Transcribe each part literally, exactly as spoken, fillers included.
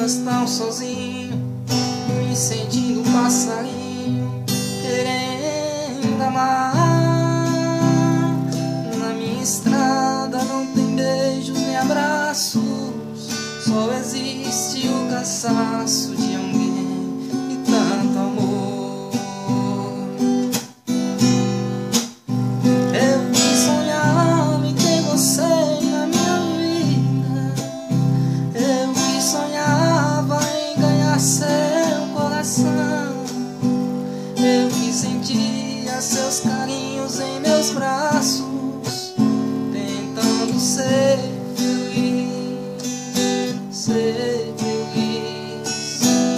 horas tão sozinho, me sentindo um passarinho, querendo amar. Na minha estrada não tem beijos nem abraços, só existe o cansaço de alguém e tanto amor. Eu que sonhava em ter você na minha vida, eu que sonhava em ganhar seu coração, eu que sentia seus carinhos em meus braços, tentando ser feliz, ser feliz.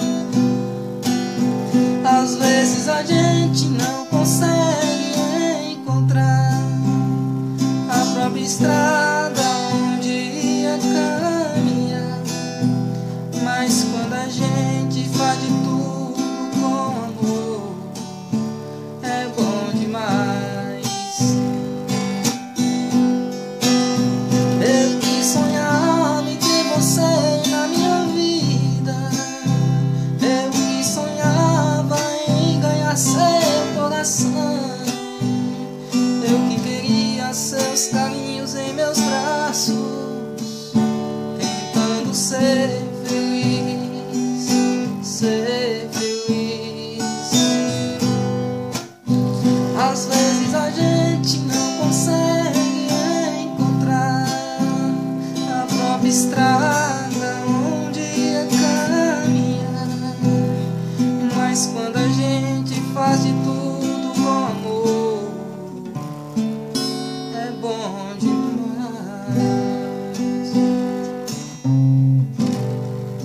Às vezes a gente não consegue encontrar a própria estrada onde ia caminhar, mas quando a gente faz de tudo com amor, é bom demais. Eu que sonhava em ter você na minha vida, eu que sonhava em ganhar seu coração, eu que queria seus carinhos em meus braços, tentando ser